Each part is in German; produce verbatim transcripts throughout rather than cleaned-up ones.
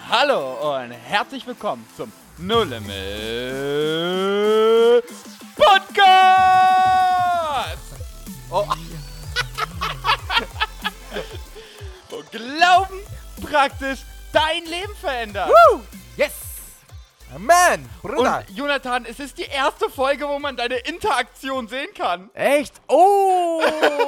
Hallo und herzlich willkommen zum No Limit Podcast! Oh. Wo Glauben praktisch dein Leben verändert. Woo! Yes! Amen! Bruder! Und Jonathan, es ist die erste Folge, wo man deine Interaktion sehen kann. Echt? Oh!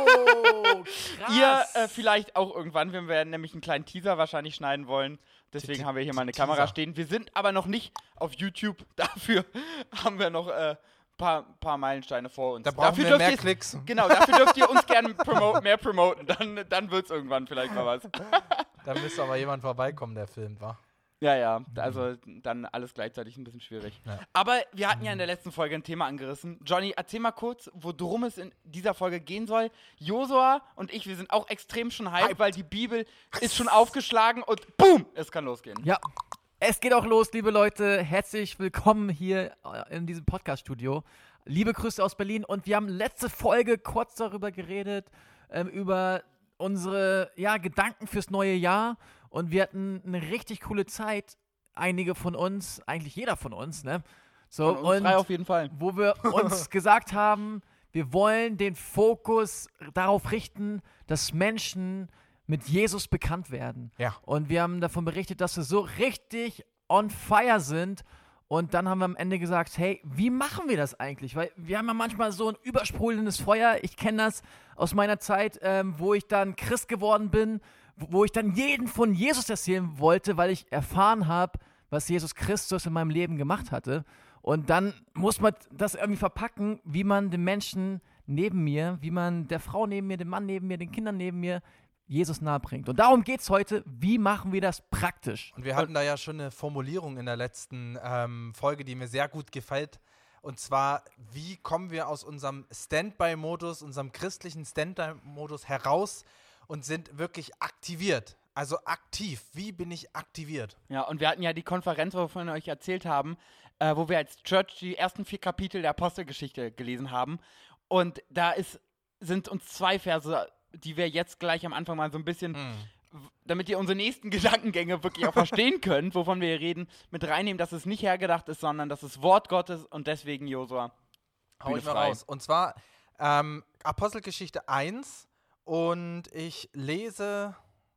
Krass! Ihr äh, vielleicht auch irgendwann, wir werden nämlich einen kleinen Teaser wahrscheinlich schneiden wollen. Deswegen haben wir hier mal eine Kamera stehen. Wir sind aber noch nicht auf YouTube. Dafür haben wir noch ein äh, paar, paar Meilensteine vor uns. Da brauchen dafür wir mehr ihr, Klicks. Genau, dafür dürft ihr uns gerne promoten, mehr promoten. Dann, dann wird es irgendwann vielleicht mal was. Da müsste aber jemand vorbeikommen, der filmt, wa? Ja, ja, also dann alles gleichzeitig ein bisschen schwierig. Ja. Aber wir hatten ja in der letzten Folge ein Thema angerissen. Johnny, erzähl mal kurz, worum es in dieser Folge gehen soll. Josua und ich, wir sind auch extrem schon hyped, Hyped. weil die Bibel ist schon aufgeschlagen und boom, es kann losgehen. Ja, es geht auch los, liebe Leute. Herzlich willkommen hier in diesem Podcast-Studio. Liebe Grüße aus Berlin und wir haben letzte Folge kurz darüber geredet, ähm, über unsere ja, Gedanken fürs neue Jahr. Und wir hatten eine richtig coole Zeit, einige von uns, eigentlich jeder von uns, ne? So, von uns und drei auf jeden Fall. Wo wir uns gesagt haben, wir wollen den Fokus darauf richten, dass Menschen mit Jesus bekannt werden. Ja. Und wir haben davon berichtet, dass wir so richtig on fire sind. Und dann haben wir am Ende gesagt, hey, wie machen wir das eigentlich? Weil wir haben ja manchmal so ein übersprudelndes Feuer. Ich kenne das aus meiner Zeit, ähm, wo ich dann Christ geworden bin, wo ich dann jeden von Jesus erzählen wollte, weil ich erfahren habe, was Jesus Christus in meinem Leben gemacht hatte. Und dann muss man das irgendwie verpacken, wie man den Menschen neben mir, wie man der Frau neben mir, dem Mann neben mir, den Kindern neben mir Jesus nahe bringt. Und darum geht es heute, wie machen wir das praktisch? Und wir hatten da ja schon eine Formulierung in der letzten ähm, Folge, die mir sehr gut gefällt. Und zwar, wie kommen wir aus unserem Standby-Modus, unserem christlichen Standby-Modus heraus und sind wirklich aktiviert. Also aktiv. Wie bin ich aktiviert? Ja, und wir hatten ja die Konferenz, wovon wir euch erzählt haben, äh, wo wir als Church die ersten vier Kapitel der Apostelgeschichte gelesen haben. Und da ist, sind uns zwei Verse, die wir jetzt gleich am Anfang mal so ein bisschen, mm. w- damit ihr unsere nächsten Gedankengänge wirklich auch verstehen könnt, wovon wir hier reden, mit reinnehmen, dass es nicht hergedacht ist, sondern dass es Wort Gottes und deswegen, Josua, hau ich mal raus. Und zwar ähm, Apostelgeschichte eins. Und ich lese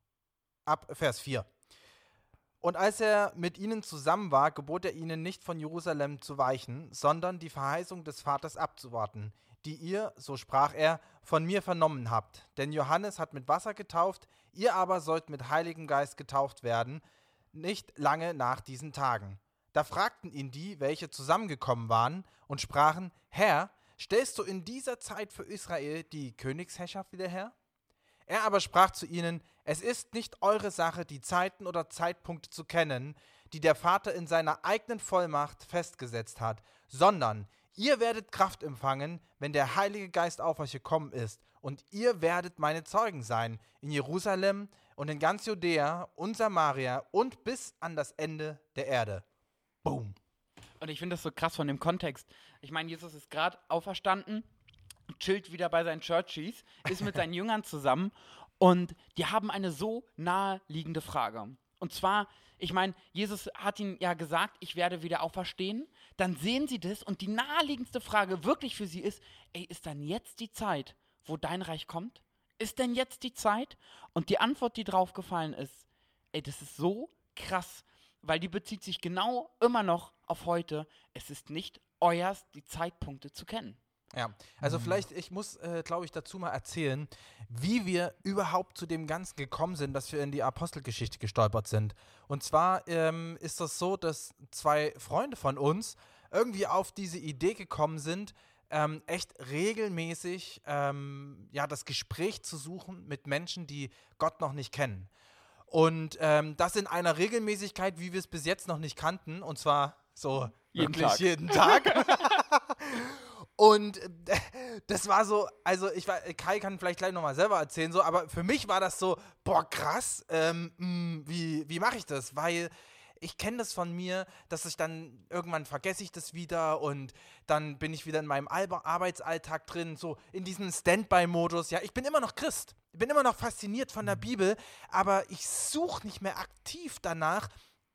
ab Vers vier. Und als er mit ihnen zusammen war, gebot er ihnen nicht von Jerusalem zu weichen, sondern die Verheißung des Vaters abzuwarten, die ihr, so sprach er, von mir vernommen habt. Denn Johannes hat mit Wasser getauft, ihr aber sollt mit Heiligem Geist getauft werden, nicht lange nach diesen Tagen. Da fragten ihn die, welche zusammengekommen waren, und sprachen, Herr, stellst du in dieser Zeit für Israel die Königsherrschaft wieder her? Er aber sprach zu ihnen, es ist nicht eure Sache, die Zeiten oder Zeitpunkte zu kennen, die der Vater in seiner eigenen Vollmacht festgesetzt hat, sondern ihr werdet Kraft empfangen, wenn der Heilige Geist auf euch gekommen ist, und ihr werdet meine Zeugen sein, in Jerusalem und in ganz Judäa und Samaria und bis an das Ende der Erde. Boom. Und ich finde das so krass von dem Kontext. Ich meine, Jesus ist gerade auferstanden, chillt wieder bei seinen Churchies, ist mit seinen Jüngern zusammen und die haben eine so naheliegende Frage. Und zwar, ich meine, Jesus hat ihnen ja gesagt, ich werde wieder auferstehen. Dann sehen sie das und die naheliegendste Frage wirklich für sie ist, ey, ist dann jetzt die Zeit, wo dein Reich kommt? Ist denn jetzt die Zeit? Und die Antwort, die drauf gefallen ist, ey, das ist so krass, weil die bezieht sich genau immer noch auf heute. Es ist nicht euers, die Zeitpunkte zu kennen. Ja, also mhm. vielleicht, ich muss, äh, glaube ich, dazu mal erzählen, wie wir überhaupt zu dem Ganzen gekommen sind, dass wir in die Apostelgeschichte gestolpert sind. Und zwar ähm, ist das so, dass zwei Freunde von uns irgendwie auf diese Idee gekommen sind, ähm, echt regelmäßig ähm, ja, das Gespräch zu suchen mit Menschen, die Gott noch nicht kennen. Und ähm, das in einer Regelmäßigkeit, wie wir es bis jetzt noch nicht kannten, und zwar so jeden wirklich Tag. jeden Tag. Und äh, das war so, also ich war, Kai kann vielleicht gleich nochmal selber erzählen, so, aber für mich war das so, boah, krass, ähm, mh, wie, wie mache ich das? Weil ich kenne das von mir, dass ich dann, irgendwann vergesse ich das wieder und dann bin ich wieder in meinem Alba- Arbeitsalltag drin, so in diesem Standby-Modus. Ja, ich bin immer noch Christ, ich bin immer noch fasziniert von der Bibel, aber ich suche nicht mehr aktiv danach,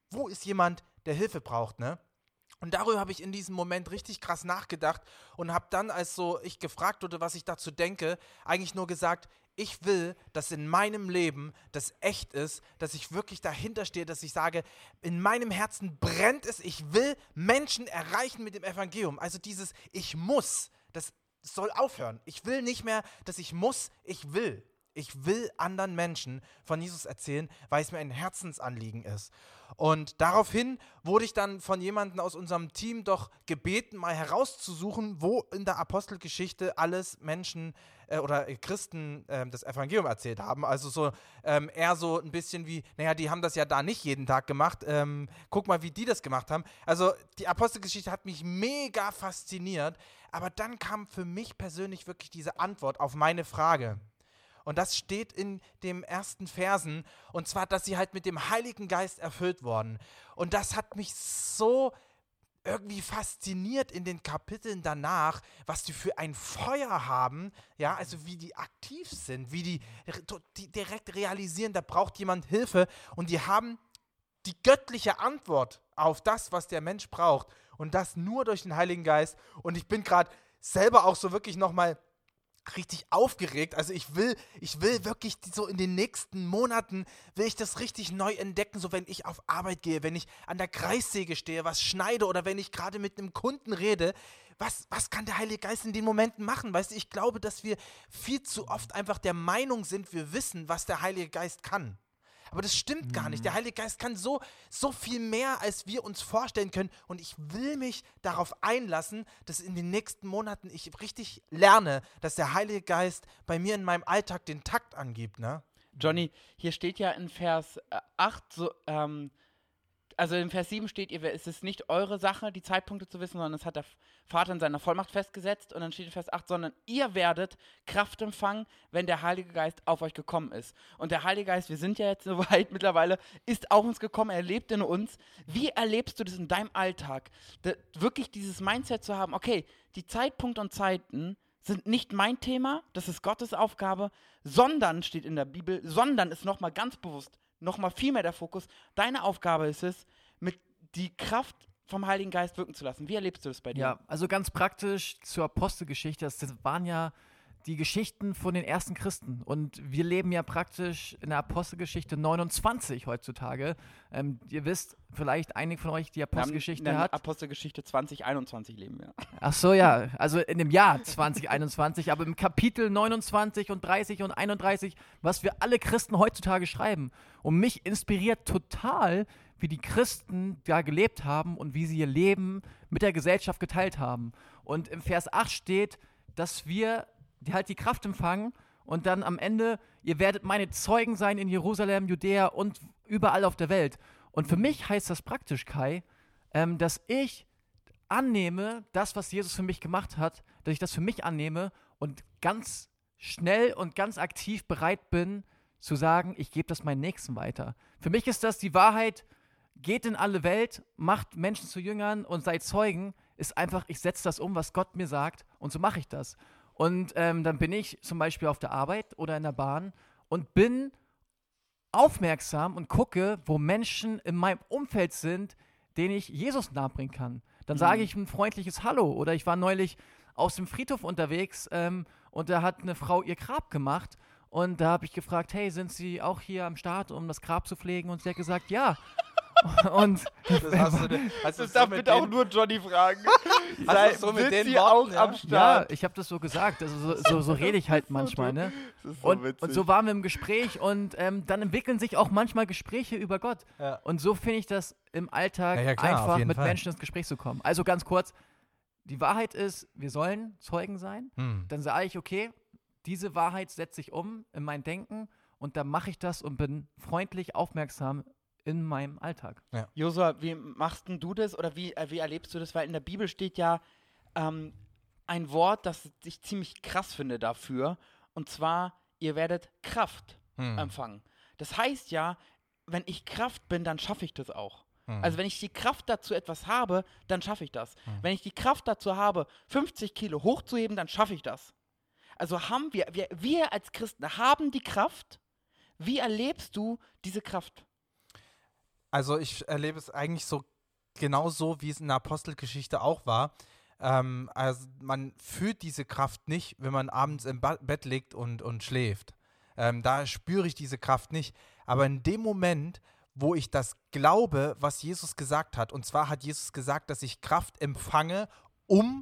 wo ist jemand, der Hilfe braucht, ne? Und darüber habe ich in diesem Moment richtig krass nachgedacht und habe dann, als so ich gefragt wurde, was ich dazu denke, eigentlich nur gesagt, ich will, dass in meinem Leben das echt ist, dass ich wirklich dahinter stehe, dass ich sage, in meinem Herzen brennt es, ich will Menschen erreichen mit dem Evangelium. Also dieses Ich muss, das soll aufhören. Ich will nicht mehr, dass ich muss, ich will. Ich will anderen Menschen von Jesus erzählen, weil es mir ein Herzensanliegen ist. Und daraufhin wurde ich dann von jemandem aus unserem Team doch gebeten, mal herauszusuchen, wo in der Apostelgeschichte alles Menschen äh, oder Christen äh, das Evangelium erzählt haben. Also so ähm, eher so ein bisschen wie, naja, die haben das ja da nicht jeden Tag gemacht. Ähm, guck mal, wie die das gemacht haben. Also die Apostelgeschichte hat mich mega fasziniert. Aber dann kam für mich persönlich wirklich diese Antwort auf meine Frage. Und das steht in den ersten Versen. Und zwar, dass sie halt mit dem Heiligen Geist erfüllt wurden. Und das hat mich so irgendwie fasziniert in den Kapiteln danach, was die für ein Feuer haben. Ja, also wie die aktiv sind, wie die, die direkt realisieren, da braucht jemand Hilfe. Und die haben die göttliche Antwort auf das, was der Mensch braucht. Und das nur durch den Heiligen Geist. Und ich bin gerade selber auch so wirklich nochmal richtig aufgeregt. Also ich will, ich will wirklich so in den nächsten Monaten, will ich das richtig neu entdecken, so wenn ich auf Arbeit gehe, wenn ich an der Kreissäge stehe, was schneide oder wenn ich gerade mit einem Kunden rede. Was, was kann der Heilige Geist in den Momenten machen? Weißt du, ich glaube, dass wir viel zu oft einfach der Meinung sind, wir wissen, was der Heilige Geist kann. Aber das stimmt gar nicht. Der Heilige Geist kann so, so viel mehr, als wir uns vorstellen können. Und ich will mich darauf einlassen, dass in den nächsten Monaten ich richtig lerne, dass der Heilige Geist bei mir in meinem Alltag den Takt angibt, ne? Johnny, hier steht ja in Vers äh, acht, so, ähm, also in Vers sieben steht, ihr, es ist nicht eure Sache, die Zeitpunkte zu wissen, sondern es hat der Vater in seiner Vollmacht festgesetzt. Und dann steht in Vers acht, sondern ihr werdet Kraft empfangen, wenn der Heilige Geist auf euch gekommen ist. Und der Heilige Geist, wir sind ja jetzt so weit mittlerweile, ist auf uns gekommen, er lebt in uns. Wie erlebst du das in deinem Alltag? Da, wirklich dieses Mindset zu haben, okay, die Zeitpunkte und Zeiten sind nicht mein Thema, das ist Gottes Aufgabe, sondern, steht in der Bibel, sondern ist nochmal ganz bewusst, nochmal viel mehr der Fokus. Deine Aufgabe ist es, mit die Kraft vom Heiligen Geist wirken zu lassen. Wie erlebst du das bei dir? Ja, also ganz praktisch zur Apostelgeschichte. Das waren ja die Geschichten von den ersten Christen. Und wir leben ja praktisch in der Apostelgeschichte neunundzwanzig heutzutage. Ähm, ihr wisst, vielleicht einige von euch die Apostelgeschichte wir haben, in hat. Apostelgeschichte zwanzig einundzwanzig leben wir. Ach so, ja. Also in dem Jahr zwanzig einundzwanzig, aber im Kapitel neunundzwanzig und dreißig und einunddreißig, was wir alle Christen heutzutage schreiben. Und mich inspiriert total, wie die Christen da gelebt haben und wie sie ihr Leben mit der Gesellschaft geteilt haben. Und im Vers acht steht, dass wir die halt die Kraft empfangen und dann am Ende, ihr werdet meine Zeugen sein in Jerusalem, Judäa und überall auf der Welt. Und für mich heißt das praktisch, Kai, ähm, dass ich annehme, das, was Jesus für mich gemacht hat, dass ich das für mich annehme und ganz schnell und ganz aktiv bereit bin, zu sagen, ich gebe das meinen Nächsten weiter. Für mich ist das die Wahrheit, geht in alle Welt, macht Menschen zu Jüngern und seid Zeugen, ist einfach, ich setze das um, was Gott mir sagt und so mache ich das. Und ähm, dann bin ich zum Beispiel auf der Arbeit oder in der Bahn und bin aufmerksam und gucke, wo Menschen in meinem Umfeld sind, denen ich Jesus nahebringen kann. Dann mhm. sage ich ein freundliches Hallo. Oder ich war neulich aus dem Friedhof unterwegs ähm, und da hat eine Frau ihr Grab gemacht. Und da habe ich gefragt, hey, sind Sie auch hier am Start, um das Grab zu pflegen? Und sie hat gesagt, ja. Und das, hast du, hast das so darf bitte auch nur Johnny fragen. Sei, so mit den sie Worten, auch ja? am Start? Ja, ich habe das so gesagt. Also so, so, so rede ich halt manchmal, ne? Das ist so Und, witzig. und so waren wir im Gespräch und ähm, dann entwickeln sich auch manchmal Gespräche über Gott. Ja. Und so finde ich das im Alltag Ja, ja, klar, auf einfach jeden mit Fall. Menschen ins Gespräch zu kommen. Also ganz kurz, die Wahrheit ist, wir sollen Zeugen sein. Hm. Dann sage ich, okay, diese Wahrheit setze ich um in mein Denken und dann mache ich das und bin freundlich, aufmerksam in meinem Alltag. Ja. Josua, wie machst denn du das oder wie, äh, wie erlebst du das? Weil in der Bibel steht ja ähm, ein Wort, das ich ziemlich krass finde dafür. Und zwar, ihr werdet Kraft Hm. empfangen. Das heißt ja, wenn ich Kraft bin, dann schaffe ich das auch. Hm. Also wenn ich die Kraft dazu etwas habe, dann schaffe ich das. Wenn ich die Kraft dazu habe, fünfzig Kilo hochzuheben, dann schaffe ich das. Also haben wir, wir, wir als Christen haben die Kraft. Wie erlebst du diese Kraft? Also ich erlebe es eigentlich so genau so, wie es in der Apostelgeschichte auch war. Ähm, also man fühlt diese Kraft nicht, wenn man abends im ba- Bett liegt und, und schläft. Ähm, da spüre ich diese Kraft nicht. Aber in dem Moment, wo ich das glaube, was Jesus gesagt hat, und zwar hat Jesus gesagt, dass ich Kraft empfange, um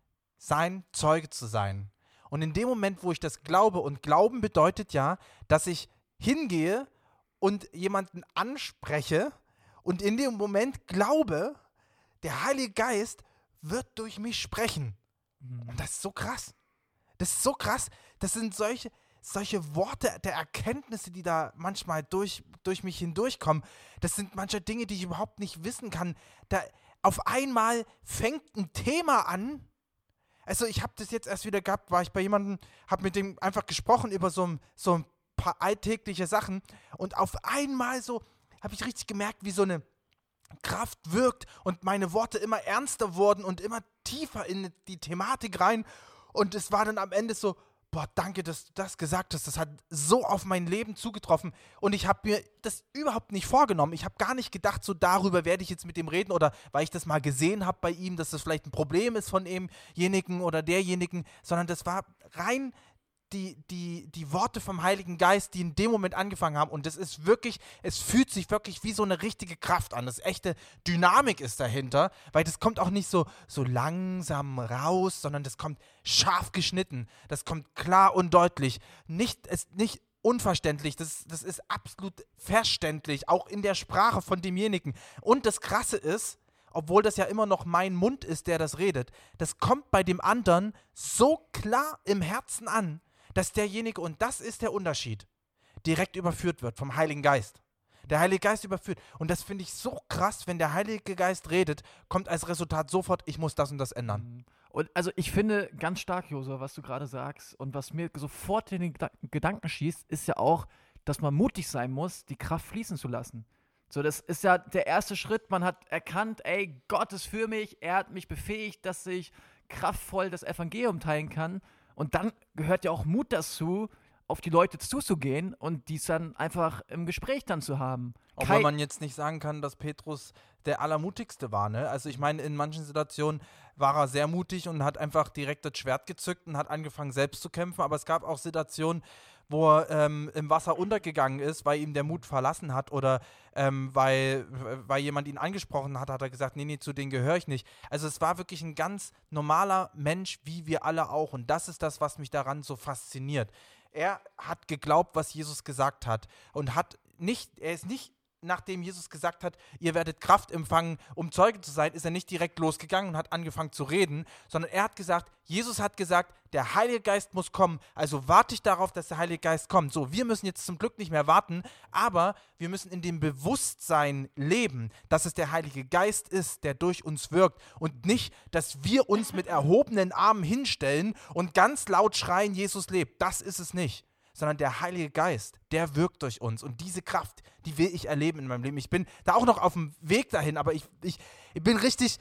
sein Zeuge zu sein. Und in dem Moment, wo ich das glaube, und Glauben bedeutet ja, dass ich hingehe und jemanden anspreche und in dem Moment glaube, der Heilige Geist wird durch mich sprechen. Und das ist so krass. Das ist so krass. Das sind solche, solche Worte der Erkenntnisse, die da manchmal durch, durch mich hindurchkommen. Das sind manche Dinge, die ich überhaupt nicht wissen kann. Da auf einmal fängt ein Thema an. Also ich habe das jetzt erst wieder gehabt, war ich bei jemandem, habe mit dem einfach gesprochen über so, so ein paar alltägliche Sachen und auf einmal so habe ich richtig gemerkt, wie so eine Kraft wirkt und meine Worte immer ernster wurden und immer tiefer in die Thematik rein und es war dann am Ende so, boah, danke, dass du das gesagt hast, das hat so auf mein Leben zugetroffen und ich habe mir das überhaupt nicht vorgenommen, ich habe gar nicht gedacht, so darüber werde ich jetzt mit ihm reden oder weil ich das mal gesehen habe bei ihm, dass das vielleicht ein Problem ist von demjenigen oder derjenigen, sondern das war rein Die, die, die Worte vom Heiligen Geist, die in dem Moment angefangen haben. Und das ist wirklich, es fühlt sich wirklich wie so eine richtige Kraft an. Das echte Dynamik ist dahinter, weil das kommt auch nicht so, so langsam raus, sondern das kommt scharf geschnitten. Das kommt klar und deutlich. Nicht, es, nicht unverständlich, das, das ist absolut verständlich, auch in der Sprache von demjenigen. Und das Krasse ist, obwohl das ja immer noch mein Mund ist, der das redet, das kommt bei dem anderen so klar im Herzen an, dass derjenige, und das ist der Unterschied, direkt überführt wird vom Heiligen Geist. Der Heilige Geist überführt. Und das finde ich so krass, wenn der Heilige Geist redet, kommt als Resultat sofort, ich muss das und das ändern. Und also ich finde ganz stark, Josua, was du gerade sagst und was mir sofort in den Geda- Gedanken schießt, ist ja auch, dass man mutig sein muss, die Kraft fließen zu lassen. So, das ist ja der erste Schritt. Man hat erkannt, ey, Gott ist für mich, er hat mich befähigt, dass ich kraftvoll das Evangelium teilen kann. Und dann gehört ja auch Mut dazu, auf die Leute zuzugehen und dies dann einfach im Gespräch dann zu haben. Obwohl Kai- man jetzt nicht sagen kann, dass Petrus der Allermutigste war, ne? Also ich meine, in manchen Situationen war er sehr mutig und hat einfach direkt das Schwert gezückt und hat angefangen, selbst zu kämpfen. Aber es gab auch Situationen, wo er ähm, im Wasser untergegangen ist, weil ihm der Mut verlassen hat oder ähm, weil, weil jemand ihn angesprochen hat, hat er gesagt, nee, nee, zu denen gehöre ich nicht. Also es war wirklich ein ganz normaler Mensch, wie wir alle auch. Und das ist das, was mich daran so fasziniert. Er hat geglaubt, was Jesus gesagt hat und hat nicht, er ist nicht, nachdem Jesus gesagt hat, ihr werdet Kraft empfangen, um Zeuge zu sein, ist er nicht direkt losgegangen und hat angefangen zu reden, sondern er hat gesagt, Jesus hat gesagt, der Heilige Geist muss kommen, also warte ich darauf, dass der Heilige Geist kommt. So, wir müssen jetzt zum Glück nicht mehr warten, aber wir müssen in dem Bewusstsein leben, dass es der Heilige Geist ist, der durch uns wirkt und nicht, dass wir uns mit erhobenen Armen hinstellen und ganz laut schreien, Jesus lebt. Das ist es nicht. Sondern der Heilige Geist, der wirkt durch uns. Und diese Kraft, die will ich erleben in meinem Leben. Ich bin da auch noch auf dem Weg dahin, aber ich, ich, ich bin richtig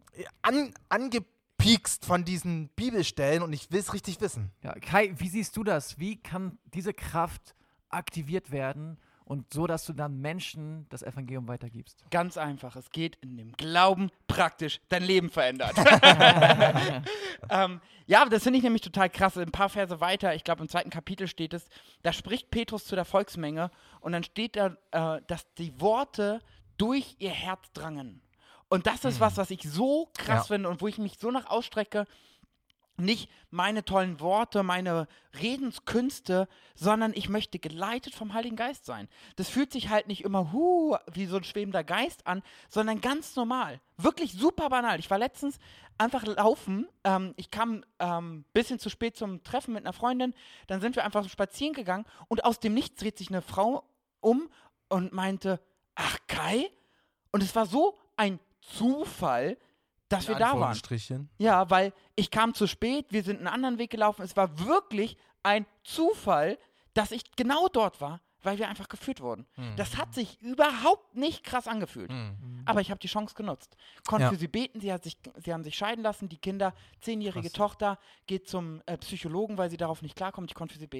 an, angepiekst von diesen Bibelstellen und ich will es richtig wissen. Ja, Kai, wie siehst du das? Wie kann diese Kraft aktiviert werden und so, dass du dann Menschen das Evangelium weitergibst? Ganz einfach. Es geht in dem Glauben praktisch dein Leben verändert. ähm, ja, das finde ich nämlich total krass. Ein paar Verse weiter, ich glaube im zweiten Kapitel steht es, da spricht Petrus zu der Volksmenge und dann steht da, äh, dass die Worte durch ihr Herz drangen. Und das ist mhm. was, was ich so krass ja. finde und wo ich mich so nach ausstrecke, nicht meine tollen Worte, meine Redenskünste, sondern ich möchte geleitet vom Heiligen Geist sein. Das fühlt sich halt nicht immer hu, wie so ein schwebender Geist an, sondern ganz normal. Wirklich super banal. Ich war letztens einfach laufen. Ähm, ich kam ein ähm, bisschen zu spät zum Treffen mit einer Freundin. Dann sind wir einfach spazieren gegangen und aus dem Nichts dreht sich eine Frau um und meinte, ach Kai? Und es war so ein Zufall, dass wir da waren. Ja, weil ich kam zu spät, wir sind einen anderen Weg gelaufen. Es war wirklich ein Zufall, dass ich genau dort war, weil wir einfach geführt wurden. Mhm. Das hat sich überhaupt nicht krass angefühlt. Mhm. Aber ich habe die Chance genutzt. Konnte ja. für sie beten, sie, hat sich, sie haben sich scheiden lassen. Die Kinder, zehnjährige krass. Tochter, geht zum äh, Psychologen, weil sie darauf nicht klarkommt. Ich konnte für sie beten.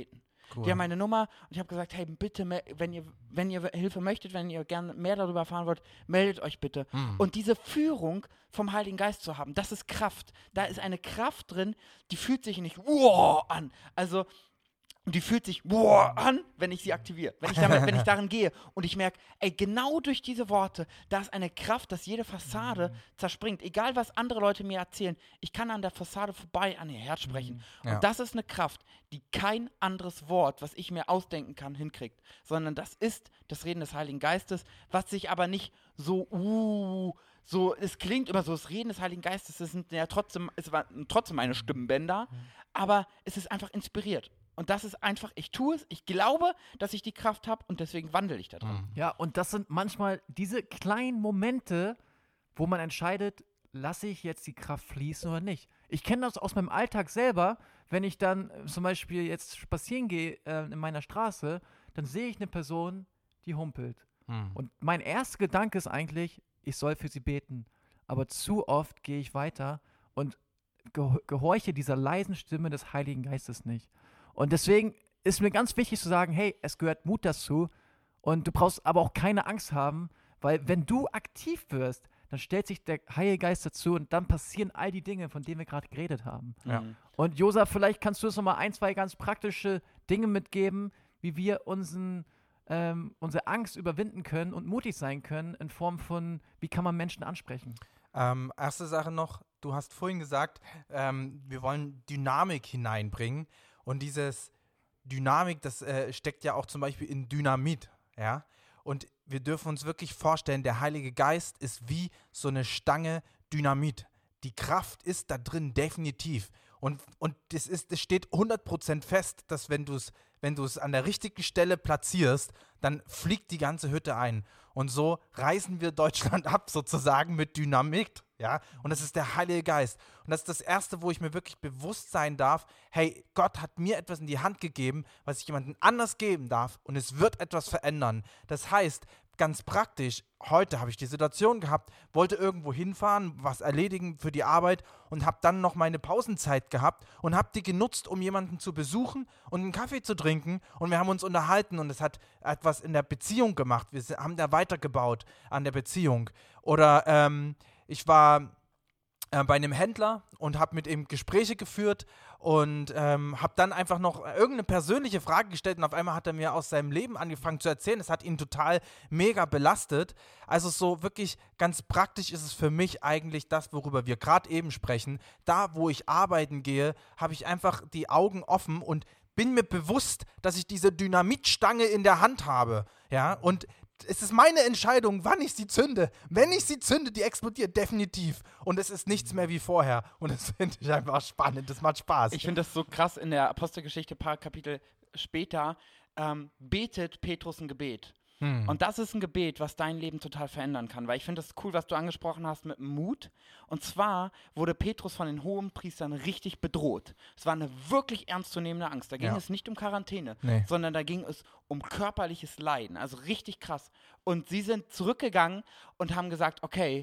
Cool. Die haben meine Nummer und ich habe gesagt, hey, bitte, me- wenn ihr, wenn ihr Hilfe möchtet, wenn ihr gerne mehr darüber erfahren wollt, meldet euch bitte. Mhm. Und diese Führung vom Heiligen Geist zu haben, das ist Kraft. Da ist eine Kraft drin, die fühlt sich nicht wow an. Also die fühlt sich wow an, wenn ich sie aktiviere, wenn ich, damit, wenn ich darin gehe und ich merke, ey, genau durch diese Worte, da ist eine Kraft, dass jede Fassade zerspringt. Egal, was andere Leute mir erzählen, ich kann an der Fassade vorbei an ihr Herz sprechen. Ja. Und das ist eine Kraft, die kein anderes Wort, was ich mir ausdenken kann, hinkriegt, sondern das ist das Reden des Heiligen Geistes, was sich aber nicht so, uh, so, es klingt immer so, das Reden des Heiligen Geistes, es sind ja trotzdem, es waren trotzdem meine Stimmbänder, aber es ist einfach inspiriert. Und das ist einfach, ich tue es, ich glaube, dass ich die Kraft habe und deswegen wandle ich da drin. Ja, und das sind manchmal diese kleinen Momente, wo man entscheidet, lasse ich jetzt die Kraft fließen oder nicht. Ich kenne das aus meinem Alltag selber, wenn ich dann äh, zum Beispiel jetzt spazieren gehe äh, in meiner Straße, dann sehe ich eine Person, die humpelt. Mhm. Und mein erster Gedanke ist eigentlich, ich soll für sie beten. Aber zu oft gehe ich weiter und geh- gehorche dieser leisen Stimme des Heiligen Geistes nicht. Und deswegen ist mir ganz wichtig zu sagen, hey, es gehört Mut dazu und du brauchst aber auch keine Angst haben, weil wenn du aktiv wirst, dann stellt sich der Heilige Geist dazu und dann passieren all die Dinge, von denen wir gerade geredet haben. Ja. Mhm. Und Josa, vielleicht kannst du uns noch mal ein, zwei ganz praktische Dinge mitgeben, wie wir unseren, ähm, unsere Angst überwinden können und mutig sein können in Form von, wie kann man Menschen ansprechen? Ähm, erste Sache noch, du hast vorhin gesagt, ähm, wir wollen Dynamik hineinbringen und dieses Dynamik, das äh, steckt ja auch zum Beispiel in Dynamit, ja, und wir dürfen uns wirklich vorstellen, der Heilige Geist ist wie so eine Stange Dynamit. Die Kraft ist da drin definitiv und, und das, ist, das steht hundert Prozent fest, dass wenn du es wenn du es an der richtigen Stelle platzierst, dann fliegt die ganze Hütte ein. Und so reißen wir Deutschland ab, sozusagen, mit Dynamit, ja. Und das ist der Heilige Geist. Und das ist das Erste, wo ich mir wirklich bewusst sein darf, hey, Gott hat mir etwas in die Hand gegeben, was ich jemandem anders geben darf und es wird etwas verändern. Das heißt, ganz praktisch, heute habe ich die Situation gehabt, wollte irgendwo hinfahren, was erledigen für die Arbeit und habe dann noch meine Pausenzeit gehabt und habe die genutzt, um jemanden zu besuchen und einen Kaffee zu trinken und wir haben uns unterhalten und es hat etwas in der Beziehung gemacht. Wir haben da weitergebaut an der Beziehung. Oder ähm, ich war äh, bei einem Händler und habe mit ihm Gespräche geführt und ähm, habe dann einfach noch irgendeine persönliche Frage gestellt und auf einmal hat er mir aus seinem Leben angefangen zu erzählen. Es hat ihn total mega belastet. Also so wirklich ganz praktisch ist es für mich eigentlich das, worüber wir gerade eben sprechen. Da, wo ich arbeiten gehe, habe ich einfach die Augen offen und bin mir bewusst, dass ich diese Dynamitstange in der Hand habe. Ja, und es ist meine Entscheidung, wann ich sie zünde. Wenn ich sie zünde, die explodiert definitiv. Und es ist nichts mehr wie vorher. Und das finde ich einfach spannend. Das macht Spaß. Ich finde das so krass in der Apostelgeschichte, ein paar Kapitel später, ähm, betet Petrus ein Gebet. Hm. Und das ist ein Gebet, was dein Leben total verändern kann. Weil ich finde das cool, was du angesprochen hast mit Mut. Und zwar wurde Petrus von den Hohenpriestern richtig bedroht. Es war eine wirklich ernstzunehmende Angst. Da ging Ja. es nicht um Quarantäne, Nee. sondern da ging es um körperliches Leiden. Also richtig krass. Und sie sind zurückgegangen und haben gesagt, okay,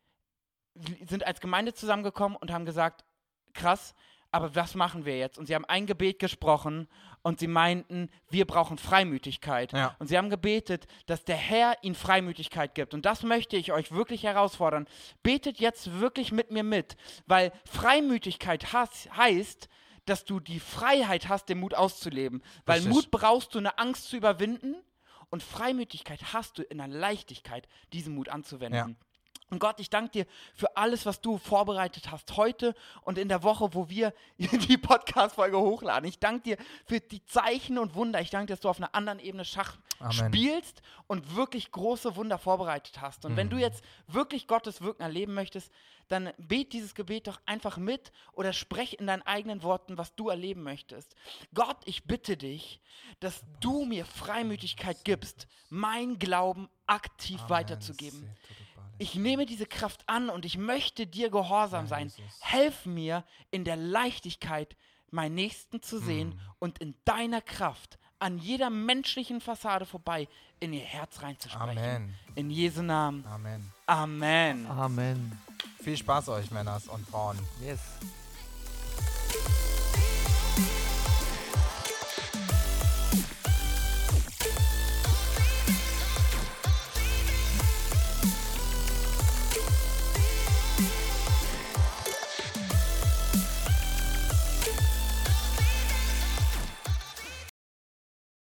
wir sind als Gemeinde zusammengekommen und haben gesagt, krass, aber was machen wir jetzt? Und sie haben ein Gebet gesprochen und sie meinten, wir brauchen Freimütigkeit. Ja. Und sie haben gebetet, dass der Herr ihnen Freimütigkeit gibt. Und das möchte ich euch wirklich herausfordern. Betet jetzt wirklich mit mir mit, weil Freimütigkeit has- heißt, dass du die Freiheit hast, den Mut auszuleben. Weil Richtig. Mut brauchst du, eine Angst zu überwinden und Freimütigkeit hast du in der Leichtigkeit, diesen Mut anzuwenden. Ja. Und Gott, ich danke dir für alles, was du vorbereitet hast heute und in der Woche, wo wir die Podcast-Folge hochladen. Ich danke dir für die Zeichen und Wunder. Ich danke dir, dass du auf einer anderen Ebene Schach Amen. spielst und wirklich große Wunder vorbereitet hast. Und Mhm. wenn du jetzt wirklich Gottes Wirken erleben möchtest, dann bet dieses Gebet doch einfach mit oder sprech in deinen eigenen Worten, was du erleben möchtest. Gott, ich bitte dich, dass du mir Freimütigkeit gibst, mein Glauben aktiv weiterzugeben. Ich nehme diese Kraft an und ich möchte dir gehorsam Ja, sein. Jesus. Helf mir in der Leichtigkeit, meinen Nächsten zu sehen und in deiner Kraft an jeder menschlichen Fassade vorbei in ihr Herz reinzusprechen. Amen. In Jesu Namen. Amen. Amen. Amen. Viel Spaß euch, Männers und Frauen. Yes.